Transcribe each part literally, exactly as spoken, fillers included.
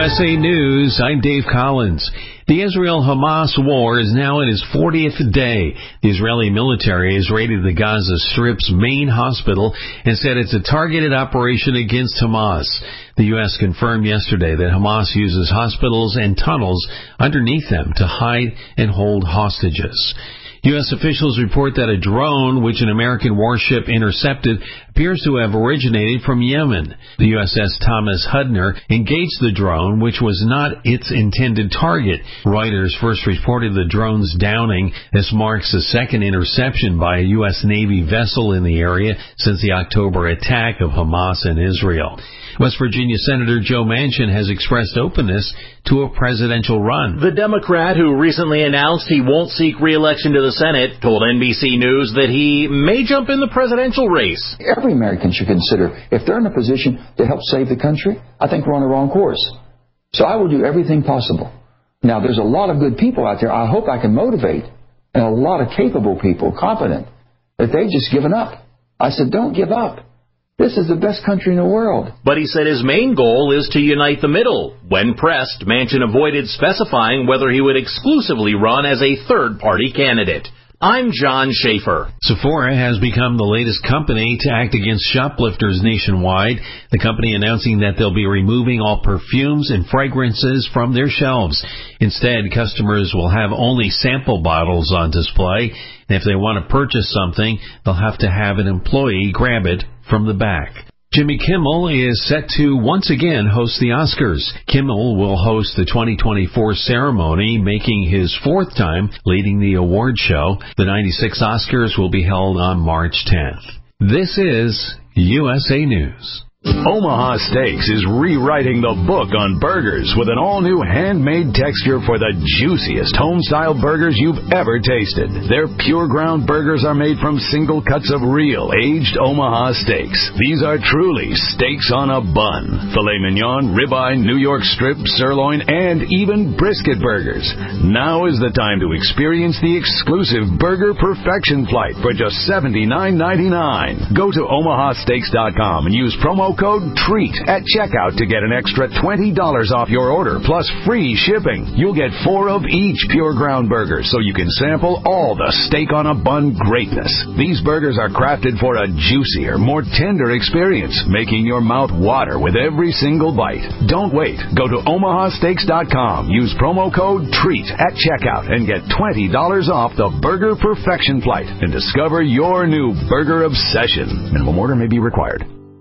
S A News, I'm Dave Collins. The Israel-Hamas war is now in its fortieth day. The Israeli military has raided the Gaza Strip's main hospital and said it's a targeted operation against Hamas. The U S confirmed yesterday that Hamas uses hospitals and tunnels underneath them to hide and hold hostages. U S officials report that a drone, which an American warship intercepted, appears to have originated from Yemen. The U S S Thomas Hudner engaged the drone, which was not its intended target. Reuters first reported the drone's downing. This marks the second interception by a U S Navy vessel in the area since the October attack of Hamas and Israel. West Virginia Senator Joe Manchin has expressed openness to a presidential run. The Democrat, who recently announced he won't seek re-election to the Senate, told N B C News that he may jump in the presidential race. Every American should consider, if they're in a position to help save the country, I think we're on the wrong course. So I will do everything possible. Now, there's a lot of good people out there I hope I can motivate, and a lot of capable people, competent, that they've just given up. I said, don't give up. This is the best country in the world. But he said his main goal is to unite the middle. When pressed, Manchin avoided specifying whether he would exclusively run as a third-party candidate. I'm John Schaefer. Sephora has become the latest company to act against shoplifters nationwide. The company announcing that they'll be removing all perfumes and fragrances from their shelves. Instead, customers will have only sample bottles on display. And if they want to purchase something, they'll have to have an employee grab it from the back. Jimmy Kimmel is set to once again host the Oscars. Kimmel will host the twenty twenty-four ceremony, making his fourth time leading the award show. The ninety-six Oscars will be held on March tenth. This is U S A News. Omaha Steaks is rewriting the book on burgers with an all-new handmade texture for the juiciest home-style burgers you've ever tasted. Their pure ground burgers are made from single cuts of real, aged Omaha steaks. These are truly steaks on a bun. Filet mignon, ribeye, New York strip, sirloin, and even brisket burgers. Now is the time to experience the exclusive Burger Perfection Flight for just seventy-nine ninety-nine. Go to omaha steaks dot com and use promo code TREAT at checkout to get an extra twenty dollars off your order, plus free shipping. You'll get four of each pure ground burger, so you can sample all the steak on a bun greatness. These burgers are crafted for a juicier, more tender experience, making your mouth water with every single bite. Don't wait. Go to omaha steaks dot com. Use promo code TREAT at checkout and get twenty dollars off the Burger Perfection Flight and discover your new burger obsession. Minimum order may be required.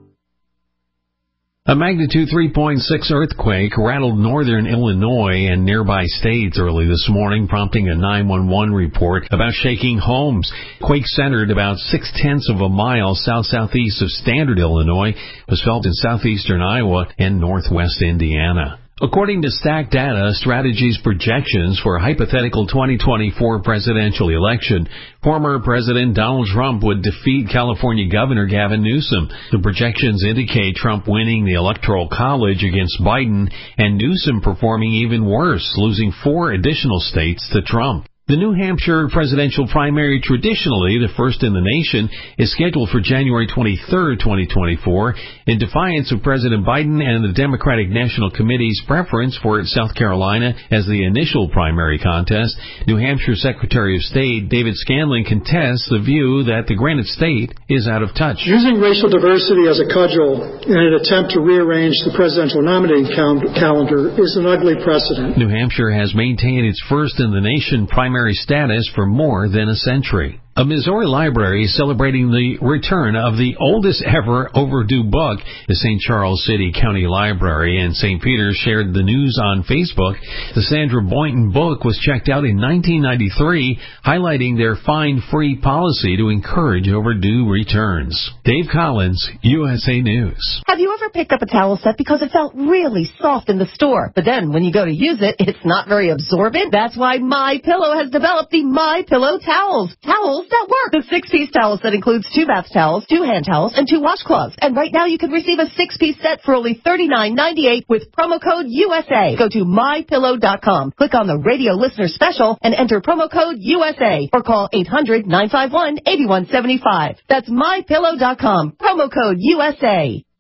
A magnitude three point six earthquake rattled northern Illinois and nearby states early this morning, prompting a nine one one report about shaking homes. Quake centered about six-tenths of a mile south-southeast of Standard, Illinois, was felt in southeastern Iowa and northwest Indiana. According to Stack Data Strategies projections for a hypothetical twenty twenty-four presidential election, former President Donald Trump would defeat California Governor Gavin Newsom. The projections indicate Trump winning the Electoral College against Biden and Newsom performing even worse, losing four additional states to Trump. The New Hampshire presidential primary, traditionally the first in the nation, is scheduled for January twenty-third, twenty twenty-four, in defiance of President Biden and the Democratic National Committee's preference for South Carolina as the initial primary contest. New Hampshire Secretary of State David Scanlon contests the view that the granite state is out of touch. Using racial diversity as a cudgel in an attempt to rearrange the presidential nominating cal- calendar is an ugly precedent. New Hampshire has maintained its first in the nation primary status for more than a century. A Missouri library is celebrating the return of the oldest ever overdue book. The Saint Charles City County Library in Saint Peter shared the news on Facebook. The Sandra Boynton book was checked out in nineteen ninety-three, highlighting their fine-free policy to encourage overdue returns. Dave Collins, U S A News. Have you ever picked up a towel set because it felt really soft in the store, but then when you go to use it, it's not very absorbent? That's why MyPillow has developed the MyPillow towels. Towels that work. The six-piece towel set includes two bath towels, two hand towels, and two washcloths. And right now you can receive a six-piece set for only thirty-nine ninety-eight with promo code U S A. Go to my pillow dot com, click on the radio listener special, and enter promo code U S A, or call eight hundred nine five one eight one seven five. That's my pillow dot com, promo code U S A.